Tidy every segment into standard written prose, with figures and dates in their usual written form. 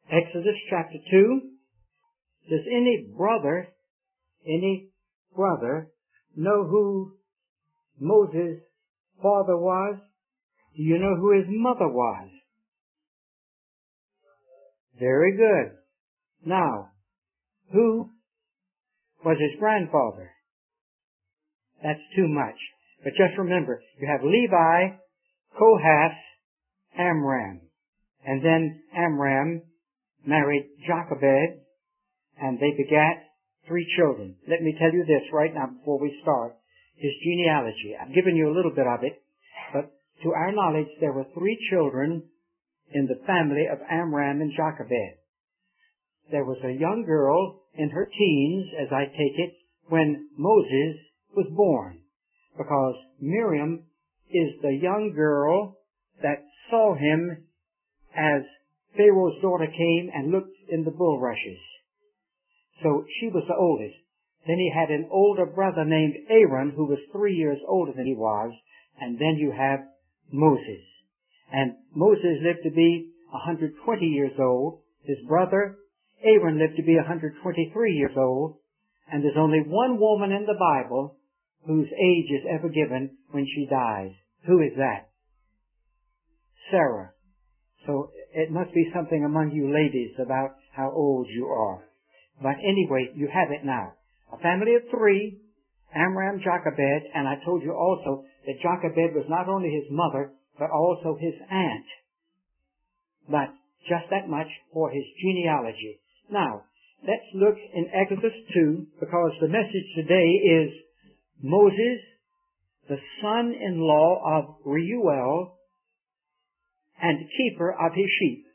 Exodus chapter 2. Does any brother know who Moses' father was? Do you know who his mother was? Very good. Now, who was his grandfather? That's too much. But just remember, you have Levi, Kohath, Amram. And then Amram married Jochebed, and they begat 3 children. Let me tell you this right now before we start. His genealogy. I've given you a little bit of it, but to our knowledge there were 3 children in the family of Amram and Jochebed. There was a young girl in her teens, as I take it, when Moses was born, because Miriam is the young girl that saw him as Pharaoh's daughter came and looked in the bulrushes. So she was the oldest. Then he had an older brother named Aaron, who was 3 years older than he was, and then you have Moses. And Moses lived to be 120 years old. His brother Aaron lived to be 123 years old. And there's only one woman in the Bible whose age is ever given when she dies. Who is that? Sarah. So it must be something among you ladies about how old you are. But anyway, you have it now. A family of 3, Amram, Jochebed, and I told you also that Jochebed was not only his mother, but also his aunt. But just that much for his genealogy. Now, let's look in Exodus 2, because the message today is Moses, the son-in-law of Reuel, and keeper of his sheep.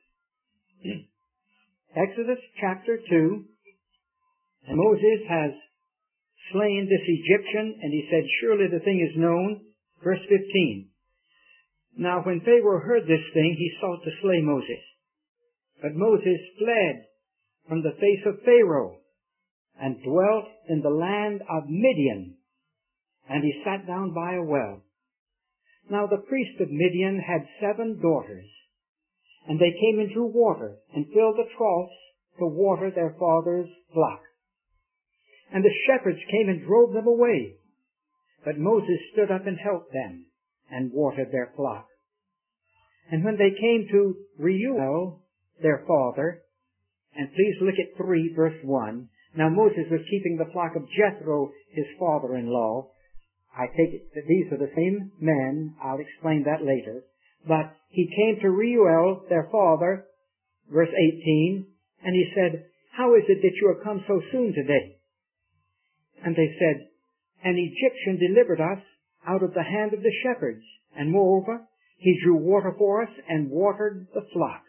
Exodus chapter 2, and Moses has slain this Egyptian, and he said, surely the thing is known. Verse 15. Now when Pharaoh heard this thing, he sought to slay Moses. But Moses fled from the face of Pharaoh, and dwelt in the land of Midian, and he sat down by a well. Now the priest of Midian had 7 daughters, and they came and drew water, and filled the troughs to water their father's flock. And the shepherds came and drove them away. But Moses stood up and helped them, and watered their flock. And when they came to Reuel, their father, and please look at 3, verse 1. Now Moses was keeping the flock of Jethro, his father-in-law. I take it that these are the same men. I'll explain that later. But he came to Reuel, their father, verse 18, and he said, how is it that you have come so soon today? And they said, an Egyptian delivered us out of the hand of the shepherds, and moreover, he drew water for us and watered the flock.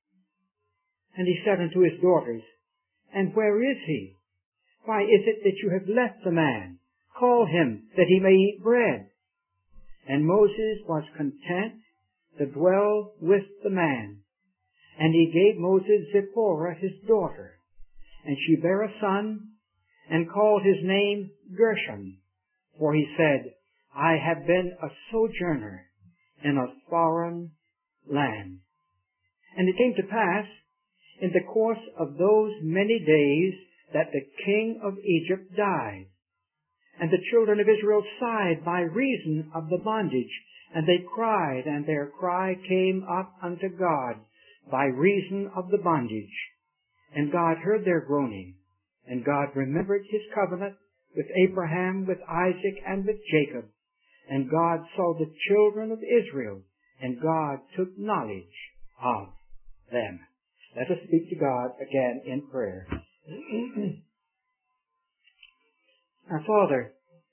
And he said unto his daughters, and where is he? Why is it that you have left the man? Call him, that he may eat bread. And Moses was content to dwell with the man. And he gave Moses Zipporah his daughter. And she bare a son, and called his name Gershom. For he said, I have been a sojourner in a foreign land. And it came to pass, in the course of those many days, that the king of Egypt died. And the children of Israel sighed by reason of the bondage, and they cried, and their cry came up unto God by reason of the bondage. And God heard their groaning, and God remembered his covenant with Abraham, with Isaac, and with Jacob. And God saw the children of Israel, and God took knowledge of them. Let us speak to God again in prayer. Our Father,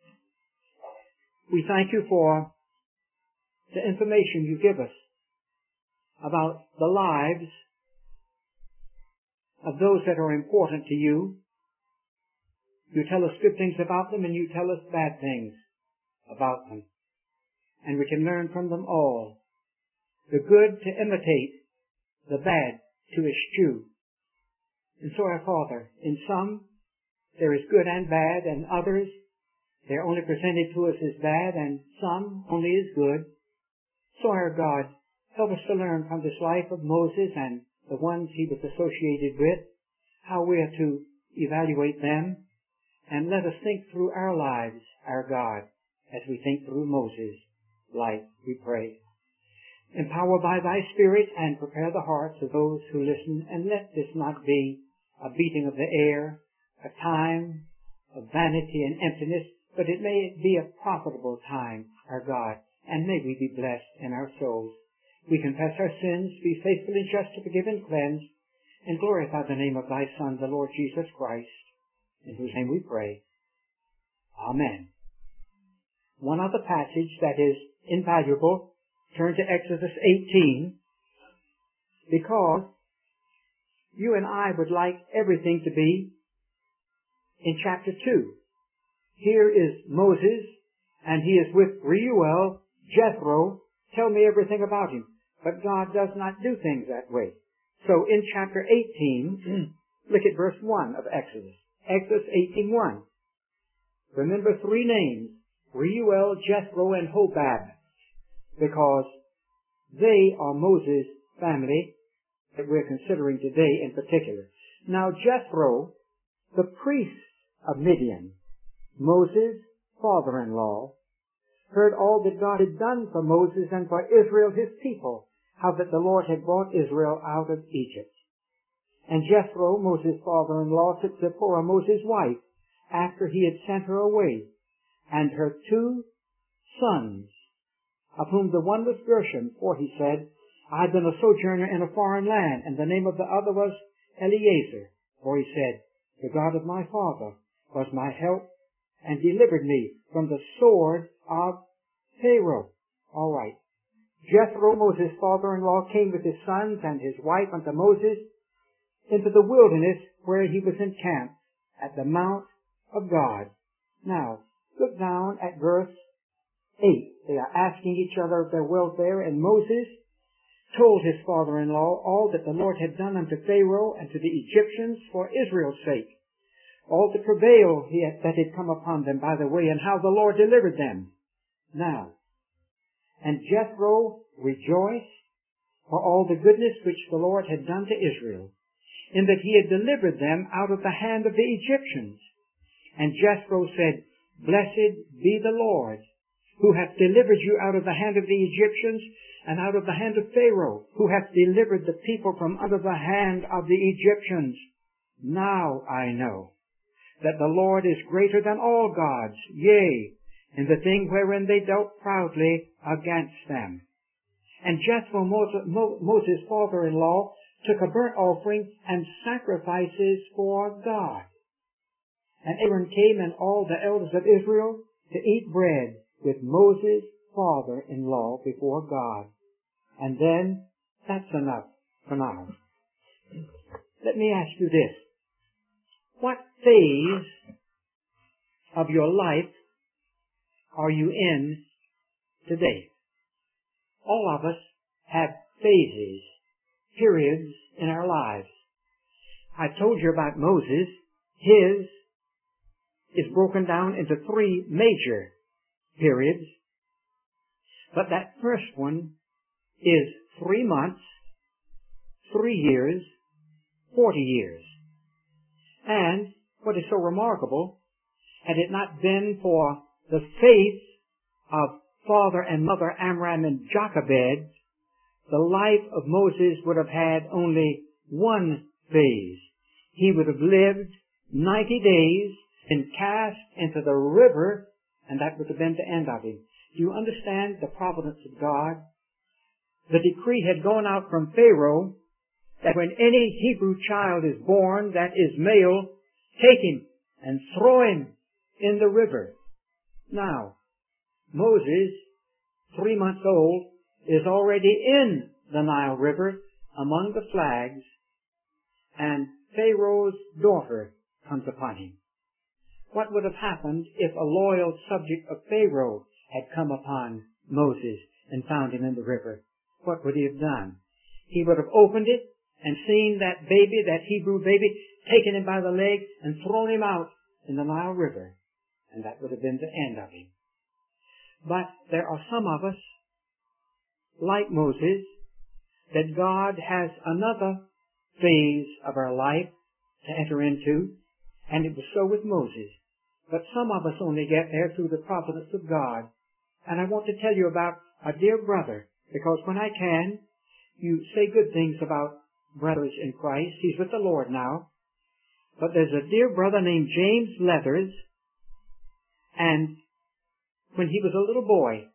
we thank you for the information you give us about the lives of those that are important to you. You tell us good things about them, and you tell us bad things about them. And we can learn from them all. The good to imitate, the bad to eschew. And so, our Father, in some there is good and bad, and others they're only presented to us as bad, and some only as good. So, our God, help us to learn from this life of Moses and the ones he was associated with, how we are to evaluate them, and let us think through our lives, our God, as we think through Moses' life, we pray. Empower by thy Spirit and prepare the hearts of those who listen, and let this not be a beating of the air, a time of vanity and emptiness, but it may be a profitable time, our God, and may we be blessed in our souls. We confess our sins, be faithful and just to forgive and cleanse, and glorify the name of thy Son, the Lord Jesus Christ, in whose name we pray. Amen. One other passage that is invaluable, turn to Exodus 18, because you and I would like everything to be in chapter 2. Here is Moses, and he is with Reuel, Jethro. Tell me everything about him. But God does not do things that way. So in chapter 18, look at verse 1 of Exodus. Exodus 18:1. Remember three names, Reuel, Jethro, and Hobab, because they are Moses' family that we're considering today in particular. Now Jethro, the priest of Midian, Moses' father-in-law, heard all that God had done for Moses and for Israel his people, how that the Lord had brought Israel out of Egypt. And Jethro, Moses' father-in-law, took Zipporah, Moses' wife, after he had sent her away, and her 2 sons, of whom the one was Gershom, for he said, I had been a sojourner in a foreign land, and the name of the other was Eleazar, for he said, the God of my father was my help, and delivered me from the sword of Pharaoh. All right. Jethro, Moses' father-in-law, came with his sons and his wife unto Moses into the wilderness where he was encamped at the Mount of God. Now, look down at verse 8. They are asking each other of their welfare, and Moses told his father-in-law all that the Lord had done unto Pharaoh and to the Egyptians for Israel's sake, all the travail that had come upon them by the way, and how the Lord delivered them. Now, and Jethro rejoiced for all the goodness which the Lord had done to Israel, in that he had delivered them out of the hand of the Egyptians. And Jethro said, Blessed be the Lord, who hath delivered you out of the hand of the Egyptians, and out of the hand of Pharaoh, who hath delivered the people from under the hand of the Egyptians. Now I know that the Lord is greater than all gods, yea, in the thing wherein they dealt proudly against them. And Jethro, Moses' father-in-law, took a burnt offering and sacrifices for God. And Aaron came and all the elders of Israel to eat bread with Moses' father-in-law before God. And then, that's enough for now. Let me ask you this. What phase of your life are you in today? All of us have phases, periods in our lives. I told you about Moses. His is broken down into 3 major periods. But that first one is 3 months, 3 years, 40 years. And what is so remarkable, had it not been for the faith of father and mother Amram and Jochebed, the life of Moses would have had only one phase. He would have lived 90 days and cast into the river, and that would have been the end of him. Do you understand the providence of God? The decree had gone out from Pharaoh that when any Hebrew child is born that is male, take him and throw him in the river. Now, Moses, 3 months old, is already in the Nile River among the flags, and Pharaoh's daughter comes upon him. What would have happened if a loyal subject of Pharaoh had come upon Moses and found him in the river? What would he have done? He would have opened it and seen that baby, that Hebrew baby, taken him by the leg and thrown him out in the Nile River. And that would have been the end of him. But there are some of us, like Moses, that God has another phase of our life to enter into, and it was so with Moses. But some of us only get there through the providence of God. And I want to tell you about a dear brother, because when I can, you say good things about brothers in Christ. He's with the Lord now. But there's a dear brother named James Leathers, and when he was a little boy,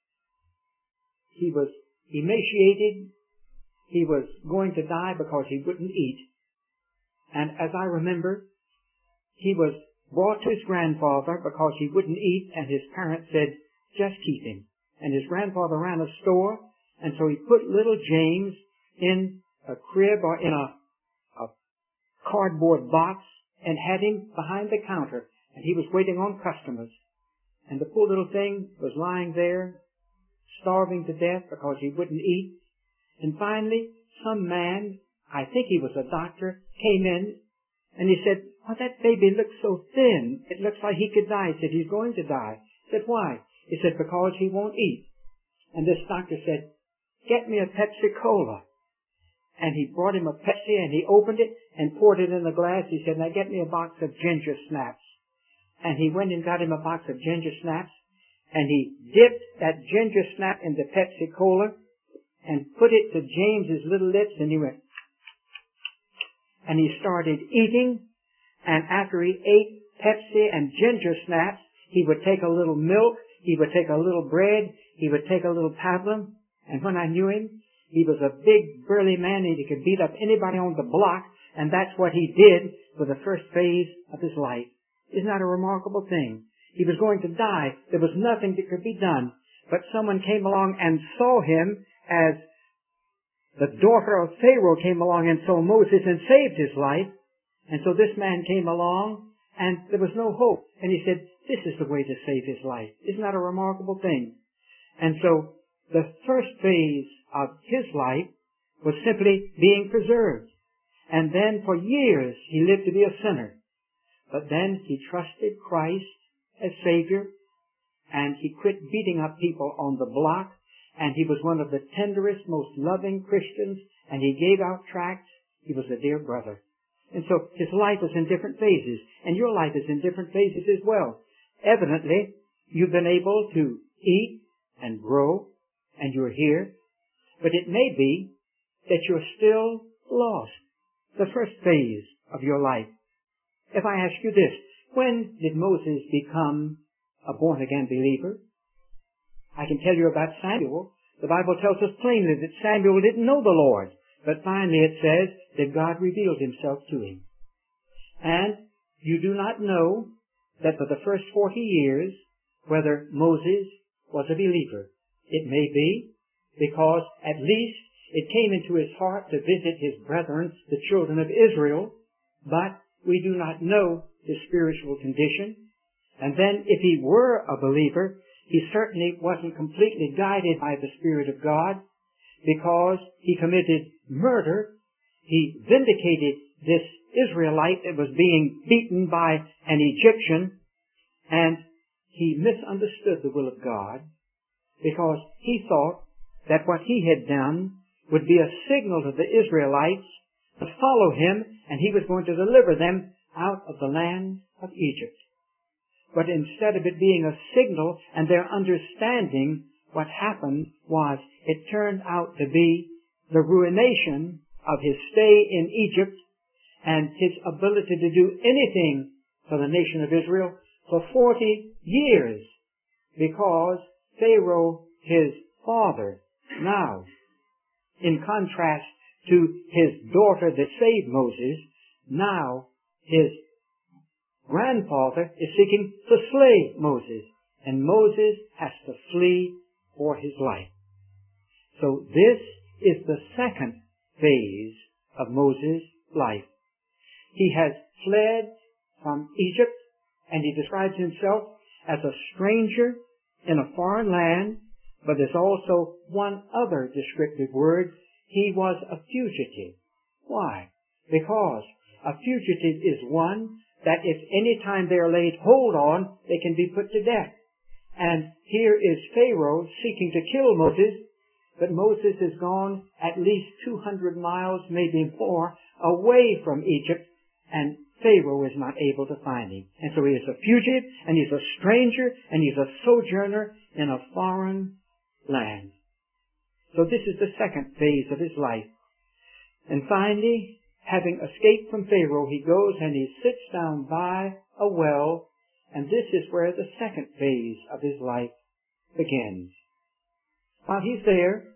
he was emaciated. He was going to die because he wouldn't eat. And as I remember, he was brought to his grandfather because he wouldn't eat, and his parents said, just keep him. And his grandfather ran a store, and so he put little James in a crib or in a cardboard box and had him behind the counter, and he was waiting on customers. And the poor little thing was lying there, starving to death because he wouldn't eat. And finally, some man, I think he was a doctor, came in, and he said, oh, that baby looks so thin. It looks like he could die. He said, he's going to die. He said, why? He said, because he won't eat. And this doctor said, get me a Pepsi-Cola. And he brought him a Pepsi, and he opened it and poured it in a glass. He said, now get me a box of ginger snaps. And he went and got him a box of ginger snaps, and he dipped that ginger snap in the Pepsi-Cola and put it to James's little lips, and he went, and he started eating. And after he ate Pepsi and ginger snaps, he would take a little milk, he would take a little bread, he would take a little pablum. And when I knew him, he was a big, burly man, and he could beat up anybody on the block, and that's what he did for the first phase of his life. Isn't that a remarkable thing? He was going to die. There was nothing that could be done. But someone came along and saw him as the daughter of Pharaoh came along and saw Moses and saved his life. And so this man came along, and there was no hope. And he said, this is the way to save his life. Isn't that a remarkable thing? And so the first phase of his life was simply being preserved. And then for years he lived to be a sinner. But then he trusted Christ as Savior, and he quit beating up people on the block, and he was one of the tenderest, most loving Christians, and he gave out tracts. He was a dear brother. And so his life is in different phases, and your life is in different phases as well. Evidently, you've been able to eat and grow, and you're here, but it may be that you're still lost. The first phase of your life. If I ask you this, when did Moses become a born-again believer? I can tell you about Samuel. The Bible tells us plainly that Samuel didn't know the Lord, but finally it says that God revealed himself to him. And you do not know that for the first 40 years whether Moses was a believer. It may be because at least it came into his heart to visit his brethren, the children of Israel, but we do not know his spiritual condition. And then if he were a believer, he certainly wasn't completely guided by the Spirit of God, because he committed murder. He vindicated this Israelite that was being beaten by an Egyptian, and he misunderstood the will of God, because he thought that what he had done would be a signal to the Israelites to follow him, and he was going to deliver them out of the land of Egypt. But instead of it being a signal and their understanding, what happened was it turned out to be the ruination of his stay in Egypt and his ability to do anything for the nation of Israel for 40 years, because Pharaoh, his father, now, in contrast to his daughter that saved Moses, now his grandfather is seeking to slay Moses, and Moses has to flee for his life. So this is the second phase of Moses' life. He has fled from Egypt, and he describes himself as a stranger in a foreign land, but there's also one other descriptive word. He was a fugitive. Why? Because a fugitive is one that if any time they are laid hold on, they can be put to death. And here is Pharaoh seeking to kill Moses, But Moses has gone at least 200 miles, maybe more, away from Egypt, and Pharaoh is not able to find him. And so he is a fugitive, and he's a stranger, and he's a sojourner in a foreign land. So this is the second phase of his life. And finally, having escaped from Pharaoh, he goes and he sits down by a well, and this is where the second phase of his life begins. While he's there,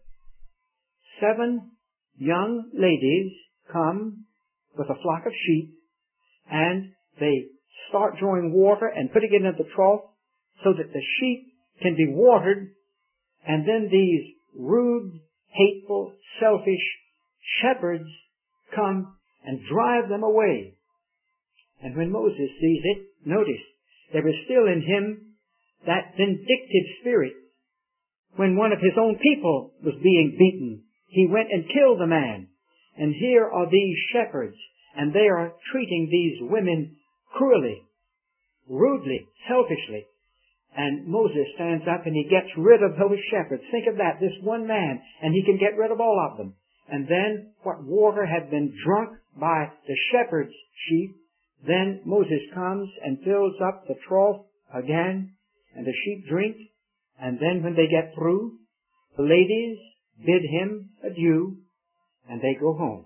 7 young ladies come with a flock of sheep, and they start drawing water and putting it in the trough so that the sheep can be watered, and then these rude, hateful, selfish shepherds come and drive them away. And when Moses sees it, notice, there is still in him that vindictive spirit. When one of his own people was being beaten, he went and killed the man. And here are these shepherds, and they are treating these women cruelly, rudely, selfishly. And Moses stands up and he gets rid of those shepherds. Think of that, this one man, and he can get rid of all of them. And then what water had been drunk by the shepherd's sheep, then Moses comes and fills up the trough again, and the sheep drink. And then when they get through, the ladies bid him adieu, and they go home.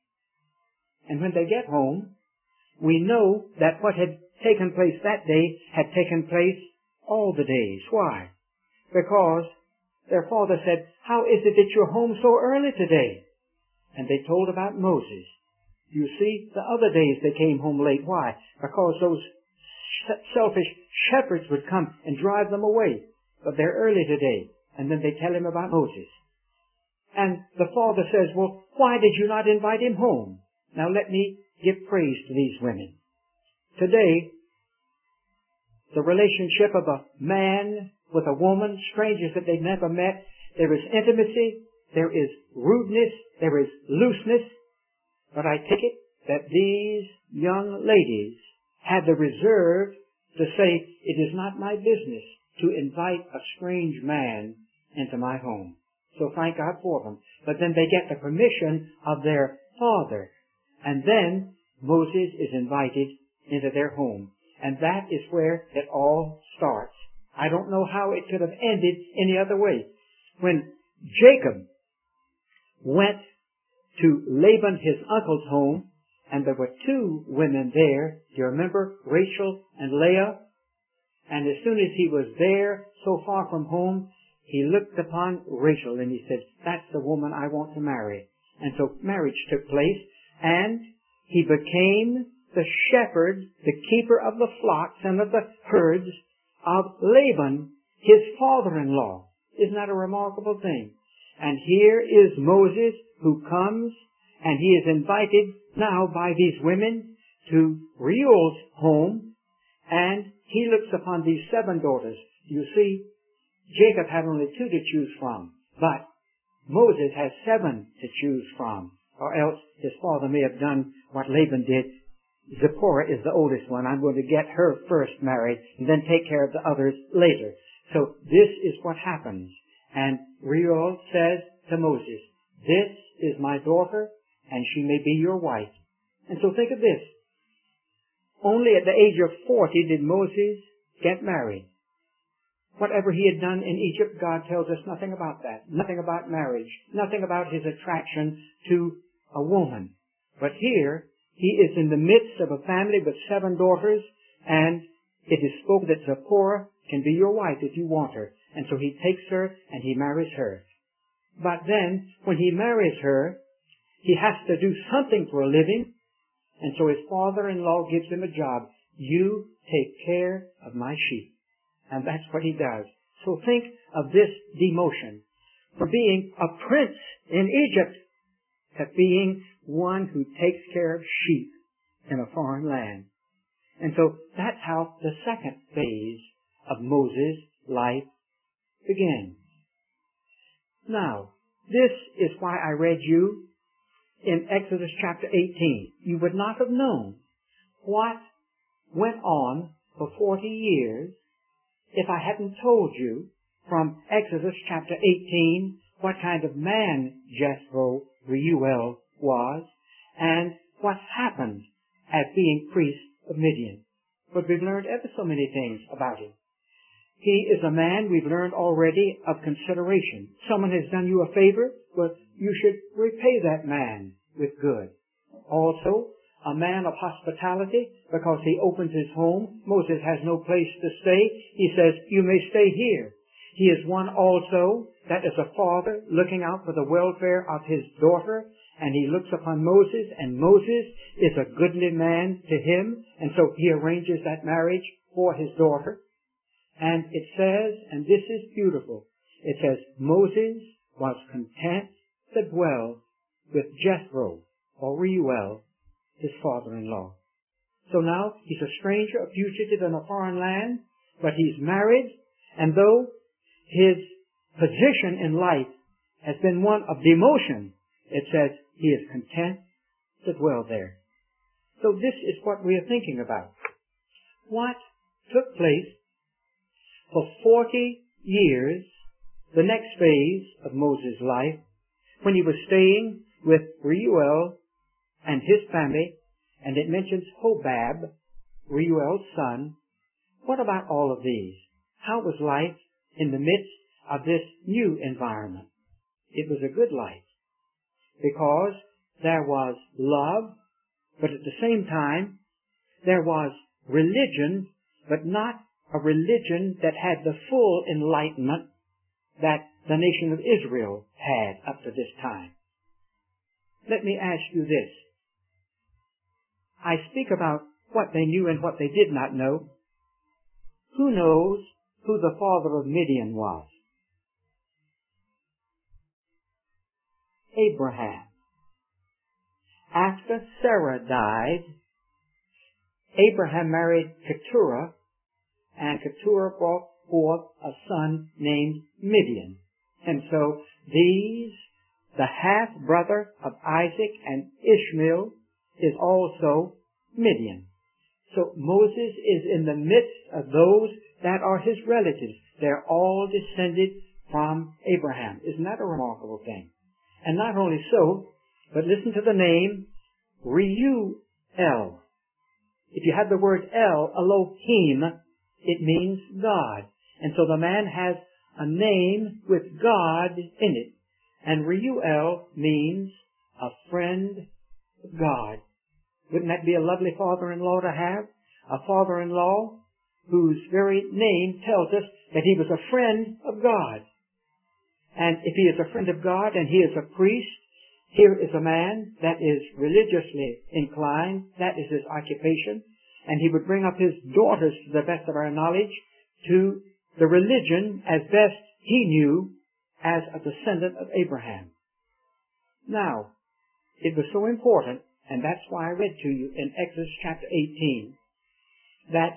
And when they get home, we know that what had taken place that day had taken place all the days. Why? Because their father said, "How is it that you're home so early today?" And they told about Moses. You see, the other days they came home late. Why? Because those selfish shepherds would come and drive them away. But they're early today. And then they tell him about Moses. And the father says, "Well, why did you not invite him home?" Now let me give praise to these women. Today, the relationship of a man with a woman, strangers that they've never met, there is intimacy, there is rudeness, there is looseness. But I take it that these young ladies had the reserve to say, "It is not my business to invite a strange man into my home." So thank God for them. But then they get the permission of their father. And then Moses is invited into their home. And that is where it all starts. I don't know how it could have ended any other way. When Jacob went to Laban, his uncle's home, and there were 2 women there. Do you remember? Rachel and Leah. And as soon as he was there, so far from home, he looked upon Rachel and he said, "That's the woman I want to marry." And so marriage took place, and he became the shepherd, the keeper of the flocks and of the herds of Laban, his father-in-law. Isn't that a remarkable thing? And here is Moses who comes, and he is invited now by these women to Reuel's home, and he looks upon these 7 daughters. You see, Jacob had only 2 to choose from, but Moses has 7 to choose from, or else his father may have done what Laban did. Zipporah is the oldest one. I'm going to get her first married and then take care of the others later. So this is what happens. And Reuel says to Moses, "This is my daughter, and she may be your wife." And so think of this. Only at the age of 40 did Moses get married. Whatever he had done in Egypt, God tells us nothing about that. Nothing about marriage. Nothing about his attraction to a woman. But here, he is in the midst of a family with 7 daughters, and it is spoken that Zipporah can be your wife if you want her. And so he takes her and he marries her. But then, when he marries her, he has to do something for a living, and so his father-in-law gives him a job. "You take care of my sheep." And that's what he does. So think of this demotion. From being a prince in Egypt to being one who takes care of sheep in a foreign land. And so that's how the second phase of Moses' life begins. Now, this is why I read you in Exodus chapter 18. You would not have known what went on for 40 years if I hadn't told you from Exodus chapter 18 what kind of man Jethro, Reuel, was, and what happened as being priest of Midian. But we've learned ever so many things about him. He is a man, we've learned already, of consideration. Someone has done you a favor, well, you should repay that man with good. Also, a man of hospitality, because he opens his home. Moses has no place to stay. He says, you may stay here. He is one also that is a father looking out for the welfare of his daughter, and he looks upon Moses, and Moses is a goodly man to him, and so he arranges that marriage for his daughter. And it says, and this is beautiful, it says, Moses was content to dwell with Jethro, or Reuel, his father-in-law. So now he's a stranger, a fugitive in a foreign land, but he's married, and though his position in life has been one of demotion, it says he is content to dwell there. So this is what we are thinking about. What took place for 40 years, the next phase of Moses' life, when he was staying with Reuel and his family, and it mentions Hobab, Reuel's son. What about all of these? How was life in the midst of this new environment? It was a good life, because there was love, but at the same time, there was religion, but not a religion that had the full enlightenment that the nation of Israel had up to this time. Let me ask you this. I speak about what they knew and what they did not know. Who knows who the father of Midian was? Abraham. After Sarah died, Abraham married Keturah, and Keturah brought forth a son named Midian. And so these, the half-brother of Isaac and Ishmael, is also Midian. So Moses is in the midst of those that are his relatives. They're all descended from Abraham. Isn't that a remarkable thing? And not only so, but listen to the name Reuel. If you have the word El, Elohim, it means God. And so the man has a name with God in it. And Reuel means a friend of God. Wouldn't that be a lovely father-in-law to have? A father-in-law whose very name tells us that he was a friend of God. And if he is a friend of God and he is a priest, here is a man that is religiously inclined. That is his occupation. And he would bring up his daughters, to the best of our knowledge, to the religion as best he knew as a descendant of Abraham. Now, it was so important, and that's why I read to you in Exodus chapter 18, that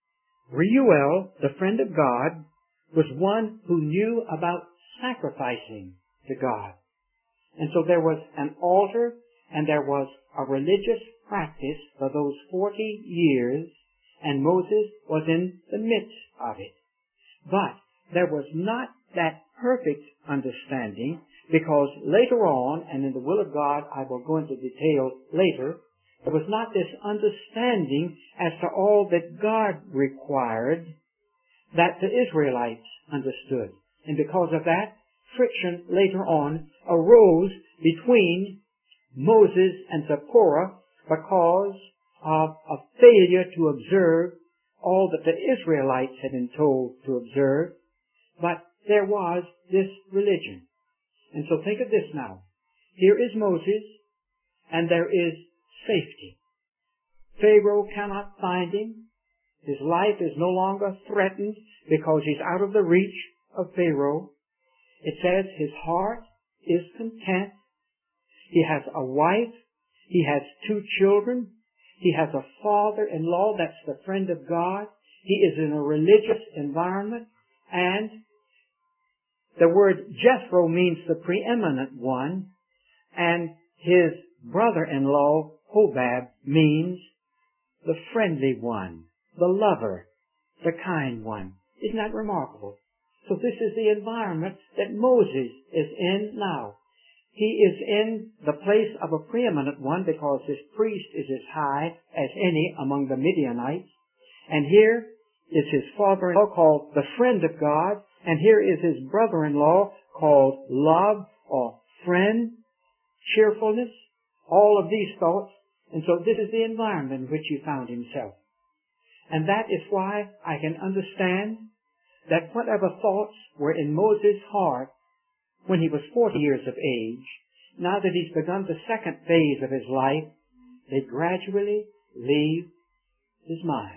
Reuel, the friend of God, was one who knew about sacrificing to God. And so there was an altar, and there was a religious practice for those 40 years, and Moses was in the midst of it. But there was not that perfect understanding, because later on, and in the will of God I will go into detail later, there was not this understanding as to all that God required that the Israelites understood. And because of that, friction later on arose between Moses and Zipporah because of a failure to observe all that the Israelites had been told to observe. But there was this religion. And so think of this now. Here is Moses, and there is safety. Pharaoh cannot find him. His life is no longer threatened because he's out of the reach of Pharaoh. It says his heart is content. He has a wife. He has 2 children. He has a father-in-law that's the friend of God. He is in a religious environment. And the word Jethro means the preeminent one. And his brother-in-law, Hobab, means the friendly one, the lover, the kind one. Isn't that remarkable? So this is the environment that Moses is in now. He is in the place of a preeminent one because his priest is as high as any among the Midianites. And here is his father-in-law called the friend of God. And here is his brother-in-law called love or friend, cheerfulness, all of these thoughts. And so this is the environment in which he found himself. And that is why I can understand that whatever thoughts were in Moses' heart when he was 40 years of age, now that he's begun the second phase of his life, they gradually leave his mind.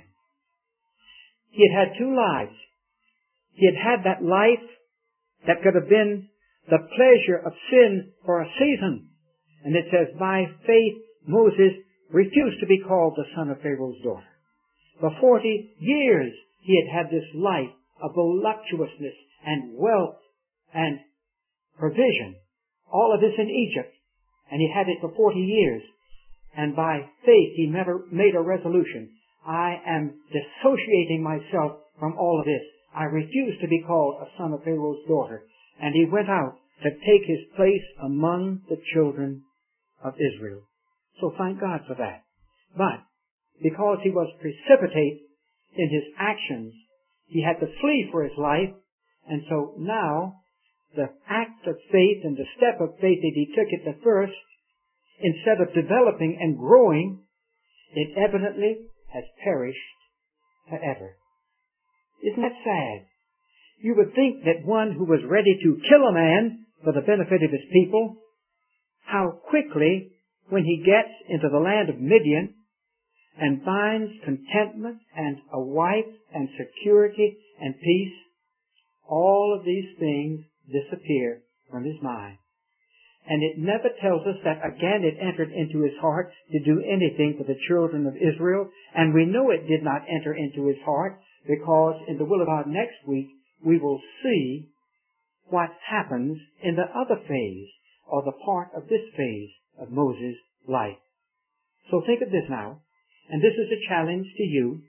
He had had two lives. He had had that life that could have been the pleasure of sin for a season. And it says, by faith, Moses refused to be called the son of Pharaoh's daughter. For 40 years, he had had this life of voluptuousness and wealth and provision. All of this in Egypt. And he had it for 40 years. And by faith, he made a resolution. I am dissociating myself from all of this. I refuse to be called a son of Pharaoh's daughter. And he went out to take his place among the children of Israel. So thank God for that. But because he was precipitate in his actions, he had to flee for his life. And so now, the act of faith and the step of faith that he took at the first, instead of developing and growing, it evidently has perished forever. Isn't that sad? You would think that one who was ready to kill a man for the benefit of his people, how quickly, when he gets into the land of Midian and finds contentment and a wife and security and peace, all of these things disappear from his mind. And it never tells us that again it entered into his heart to do anything for the children of Israel. And we know it did not enter into his heart because in the will of God next week we will see what happens in the other phase or the part of this phase of Moses' life. So think of this now, and this is a challenge to you.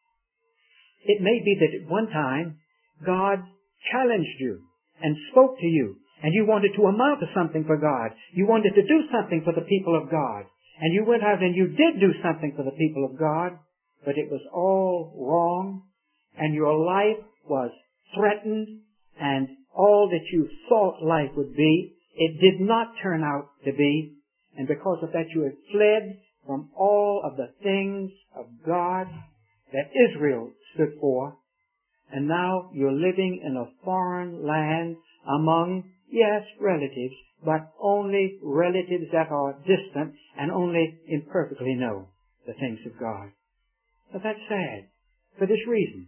It may be that at one time God challenged you and spoke to you, and you wanted to amount to something for God. You wanted to do something for the people of God. And you went out and you did do something for the people of God, but it was all wrong, and your life was threatened, and all that you thought life would be, it did not turn out to be. And because of that, you had fled from all of the things of God that Israel stood for. And now you're living in a foreign land among, yes, relatives, but only relatives that are distant and only imperfectly know the things of God. But that's sad for this reason.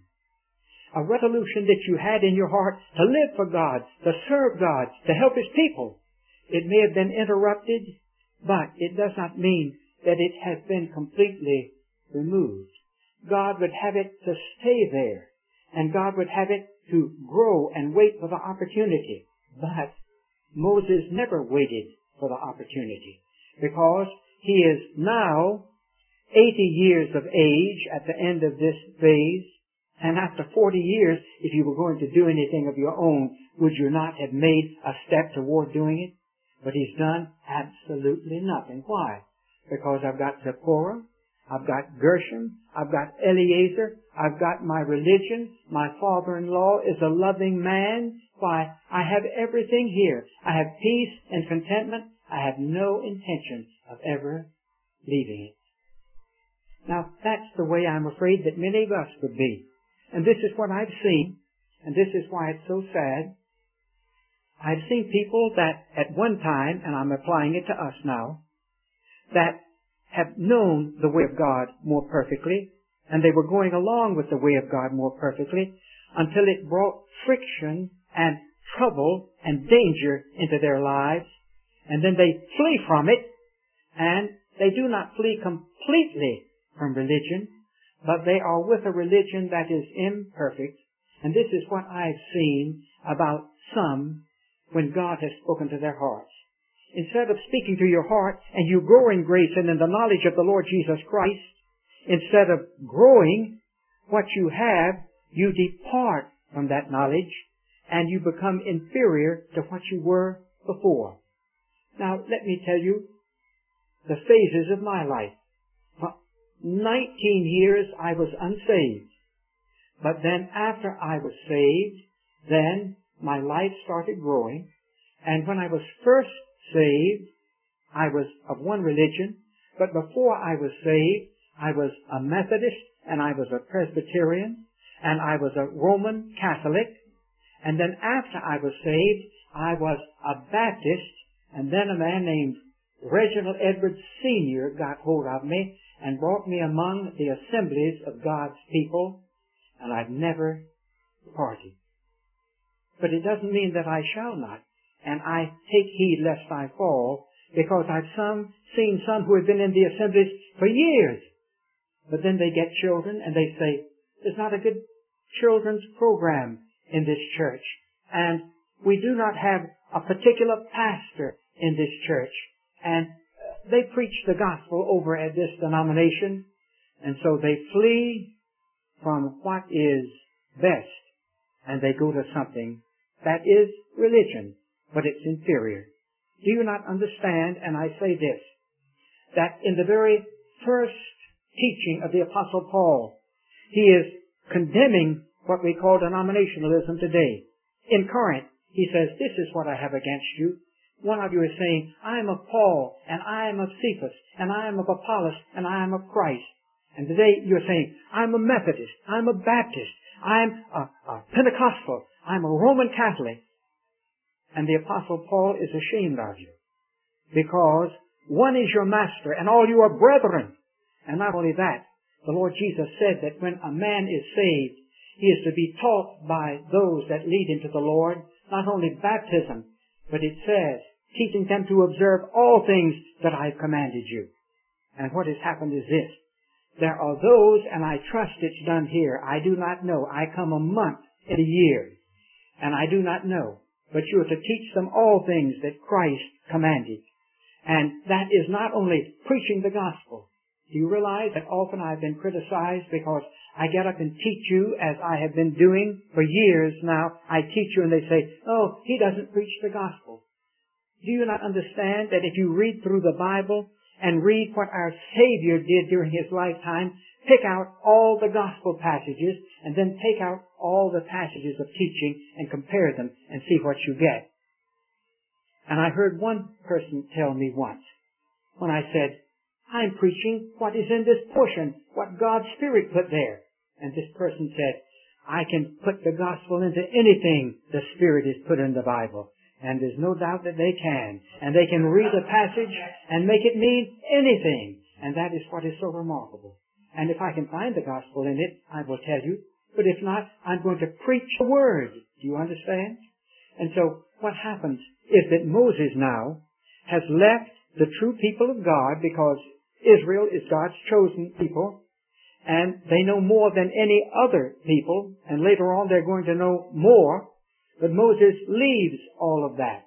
A resolution that you had in your heart to live for God, to serve God, to help His people, it may have been interrupted, but it does not mean that it has been completely removed. God would have it to stay there, and God would have it to grow and wait for the opportunity. But Moses never waited for the opportunity, because he is now 80 years of age at the end of this phase, and after 40 years, if you were going to do anything of your own, would you not have made a step toward doing it? But he's done absolutely nothing. Why? Because I've got Zipporah, I've got Gershom, I've got Eliezer, I've got my religion, my father-in-law is a loving man. Why? I have everything here. I have peace and contentment. I have no intention of ever leaving it. Now, that's the way I'm afraid that many of us would be. And this is what I've seen, and this is why it's so sad. I've seen people that at one time, and I'm applying it to us now, that have known the way of God more perfectly, and they were going along with the way of God more perfectly until it brought friction and trouble and danger into their lives, and then they flee from it, and they do not flee completely from religion, but they are with a religion that is imperfect. And this is what I've seen about some when God has spoken to their hearts. Instead of speaking to your heart and you grow in grace and in the knowledge of the Lord Jesus Christ, instead of growing what you have, you depart from that knowledge and you become inferior to what you were before. Now, let me tell you the phases of my life. For 19 years I was unsaved. But then after I was saved, then my life started growing. And when I was first saved, I was of one religion. But before I was saved, I was a Methodist, and I was a Presbyterian, and I was a Roman Catholic. And then after I was saved, I was a Baptist, and then a man named Reginald Edwards Sr. got hold of me and brought me among the assemblies of God's people, and I've never departed. But it doesn't mean that I shall not, and I take heed lest I fall, because I've seen some who have been in the assemblies for years, but then they get children and they say, there's not a good children's program in this church, and we do not have a particular pastor in this church, and they preach the gospel over at this denomination, and so they flee from what is best, and they go to something that is religion, but it's inferior. Do you not understand, and I say this, that in the very first teaching of the Apostle Paul, he is condemning what we call denominationalism today. In Corinth, he says, this is what I have against you. One of you is saying, I am of Paul, and I am of Cephas, and I am of Apollos, and I am of Christ. And today you're saying, I'm a Methodist, I'm a Baptist, I'm a Pentecostal, I'm a Roman Catholic. And the Apostle Paul is ashamed of you, because one is your master, and all you are brethren. And not only that, the Lord Jesus said that when a man is saved, he is to be taught by those that lead into the Lord, not only baptism, but it says, teaching them to observe all things that I've commanded you. And what has happened is this. There are those, and I trust it's done here, I do not know. I come a month in a year, and I do not know. But you are to teach them all things that Christ commanded. And that is not only preaching the gospel. Do you realize that often I've been criticized because I get up and teach you, as I have been doing for years now. I teach you and they say, oh, he doesn't preach the gospel. Do you not understand that if you read through the Bible and read what our Savior did during his lifetime, pick out all the gospel passages and then take out all the passages of teaching and compare them and see what you get? And I heard one person tell me once, when I said, I'm preaching what is in this portion, what God's Spirit put there. And this person said, I can put the gospel into anything the Spirit has put in the Bible. And there's no doubt that they can. And they can read a passage and make it mean anything. And that is what is so remarkable. And if I can find the gospel in it, I will tell you. But if not, I'm going to preach the word. Do you understand? And so what happens is that Moses now has left the true people of God, because Israel is God's chosen people, and they know more than any other people, and later on they're going to know more, but Moses leaves all of that.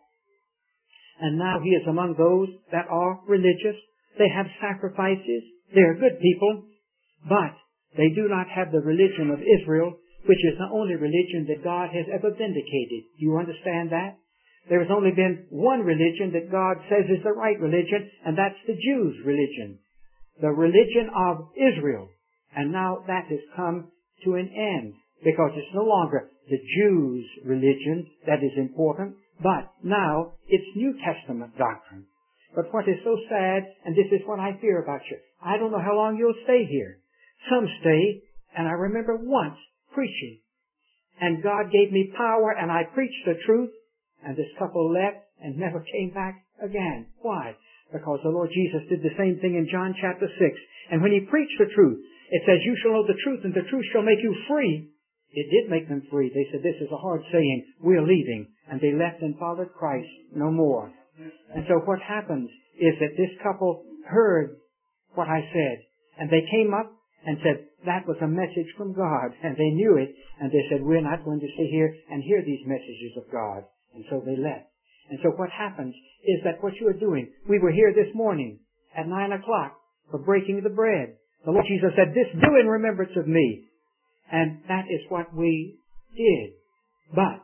And now he is among those that are religious. They have sacrifices. They are good people, but they do not have the religion of Israel, which is the only religion that God has ever vindicated. Do you understand that? There has only been one religion that God says is the right religion, and that's the Jews' religion. The religion of Israel. And now that has come to an end, because it's no longer the Jews' religion that is important, but now it's New Testament doctrine. But what is so sad, and this is what I fear about you, I don't know how long you'll stay here. Some stay, and I remember once preaching, and God gave me power, and I preached the truth, and this couple left and never came back again. Why? Because the Lord Jesus did the same thing in John chapter 6. And when he preached the truth, it says, you shall know the truth, and the truth shall make you free. It did make them free. They said, this is a hard saying. We're leaving. And they left and followed Christ no more. And so what happens is that this couple heard what I said, and they came up and said, that was a message from God. And they knew it, and they said, we're not going to stay here and hear these messages of God. And so they left. And so what happens is that what you are doing, we were here this morning at 9 o'clock for breaking the bread. The Lord Jesus said, this do in remembrance of me. And that is what we did. But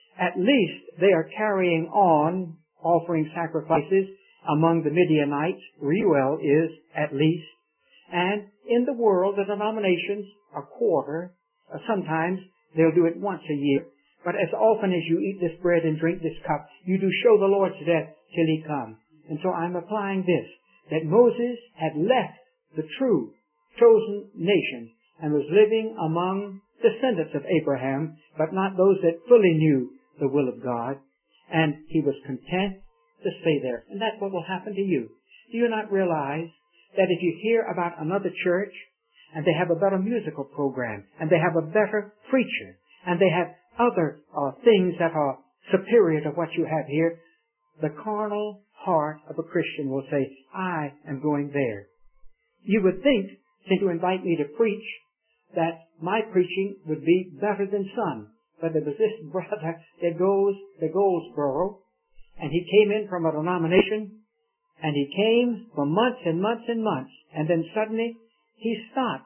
At least they are carrying on offering sacrifices among the Midianites. Reuel is, at least. And in the world, the denominations are quarter. Sometimes they'll do it once a year. But as often as you eat this bread and drink this cup, you do show the Lord's death till He come. And so I'm applying this, that Moses had left the true, chosen nation and was living among descendants of Abraham, but not those that fully knew the will of God. And he was content to stay there. And that's what will happen to you. Do you not realize that if you hear about another church and they have a better musical program and they have a better preacher and they have other things that are superior to what you have here, the carnal heart of a Christian will say, I am going there. You would think, since you invite me to preach, that my preaching would be better than some. But there was this brother that goes to Goldsboro, and he came in from a denomination, and he came for months and months and months, and then suddenly he stopped.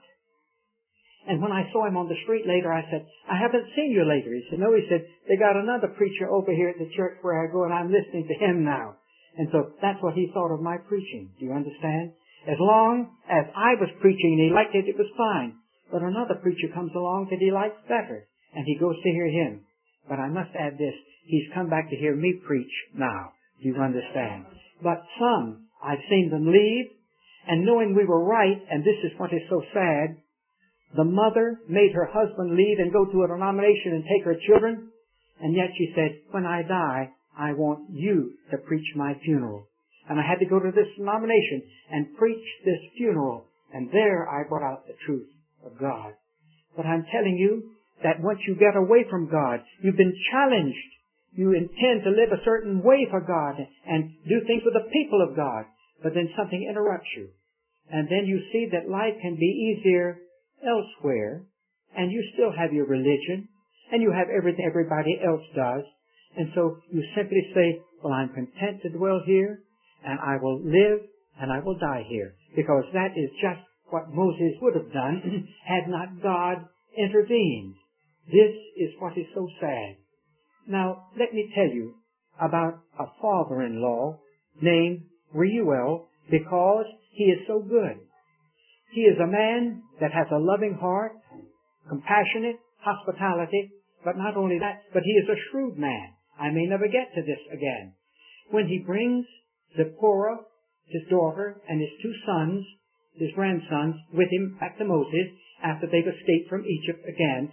And when I saw him on the street later, I said, I haven't seen you later. He said, no, he said, they got another preacher over here at the church where I go, and I'm listening to him now. And so that's what he thought of my preaching. Do you understand? As long as I was preaching and he liked it, it was fine. But another preacher comes along that he likes better, and he goes to hear him. But I must add this, he's come back to hear me preach now. Do you understand? But some, I've seen them leave, and knowing we were right, and this is what is so sad, the mother made her husband leave and go to a denomination and take her children, and yet she said, when I die, I want you to preach my funeral. And I had to go to this denomination and preach this funeral, and there I brought out the truth of God. But I'm telling you that once you get away from God, you've been challenged. You intend to live a certain way for God and do things with the people of God, but then something interrupts you. And then you see that life can be easier elsewhere, and you still have your religion, and you have everything everybody else does. And so you simply say, well, I'm content to dwell here, and I will live, and I will die here. Because that is just what Moses would have done had not God intervened. This is what is so sad. Now, let me tell you about a father-in-law named Reuel, because he is so good. He is a man that has a loving heart, compassionate, hospitality, but not only that, but he is a shrewd man. I may never get to this again. When he brings Zipporah, his daughter, and his two sons, his grandsons, with him back to Moses, after they've escaped from Egypt again,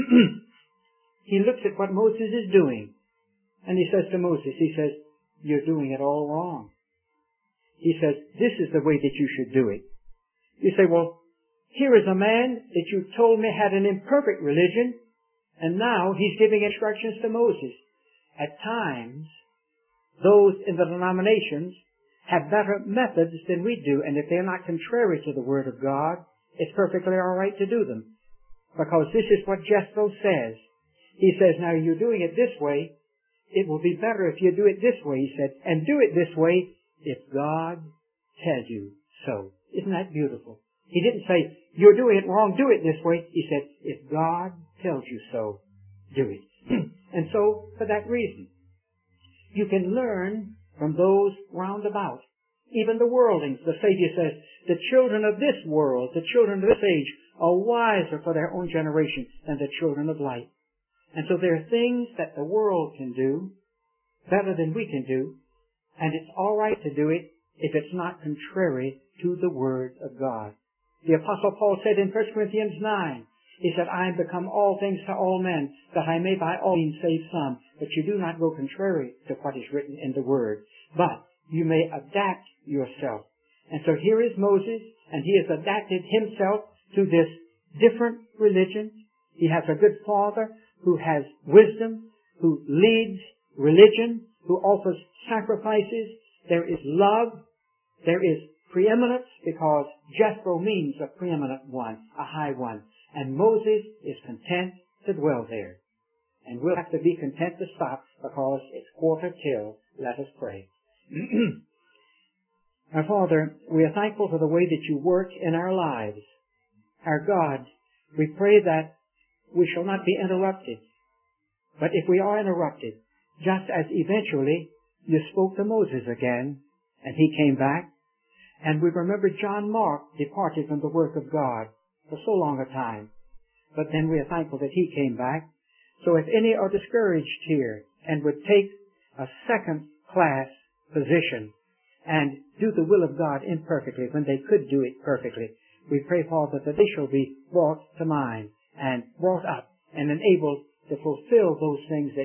he looks at what Moses is doing, and he says to Moses, he says, you're doing it all wrong. He says, this is the way that you should do it. You say, well, here is a man that you told me had an imperfect religion, and now he's giving instructions to Moses. At times, those in the denominations have better methods than we do, and if they're not contrary to the Word of God, it's perfectly all right to do them. Because this is what Jethro says. He says, now you're doing it this way. It will be better if you do it this way, he said, and do it this way if God tells you so. Isn't that beautiful? He didn't say, you're doing it wrong, do it this way. He said, if God tells you so, do it. And so, for that reason, you can learn from those round about. Even the worldlings, the Savior says, the children of this world, the children of this age, are wiser for their own generation than the children of light. And so there are things that the world can do better than we can do, and it's all right to do it if it's not contrary to the Word of God. The Apostle Paul said in 1 Corinthians 9, he said, I am become all things to all men, that I may by all means save some. But you do not go contrary to what is written in the Word. But you may adapt yourself. And so here is Moses, and he has adapted himself to this different religion. He has a good father who has wisdom, who leads religion, who offers sacrifices. There is love. There is preeminence, because Jethro means a preeminent one, a high one. And Moses is content to dwell there. And we'll have to be content to stop, because it's quarter till. Let us pray. Our Father, we are thankful for the way that you work in our lives. Our God, we pray that we shall not be interrupted But if we are interrupted, just as eventually you spoke to Moses again, and he came back, and we remember John Mark departed from the work of God for so long a time, but then we are thankful that he came back. So if any are discouraged here and would take a second-class position and do the will of God imperfectly when they could do it perfectly, we pray, Father, that they shall be brought to mind and brought up and enabled to fulfill those things that